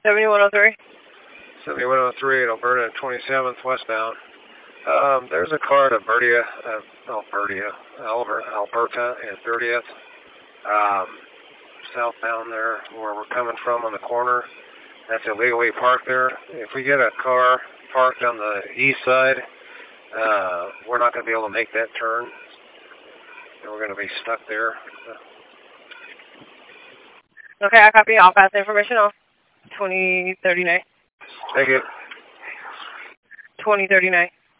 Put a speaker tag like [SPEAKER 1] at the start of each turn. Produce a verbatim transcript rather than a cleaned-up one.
[SPEAKER 1] seventy-one oh three.
[SPEAKER 2] seventy-one oh three at Alberta twenty-seventh westbound. Um, there's a car at Alberta, uh, Alberta, Alberta and thirtieth, um, southbound there, where we're coming from on the corner. That's illegally parked there. If we get a car parked on the east side, uh, we're not going to be able to make that turn. And we're going to be stuck there.
[SPEAKER 1] Okay, I copy. I'll pass the information off. twenty thirty-nine.
[SPEAKER 2] Thank you.
[SPEAKER 1] twenty thirty-nine.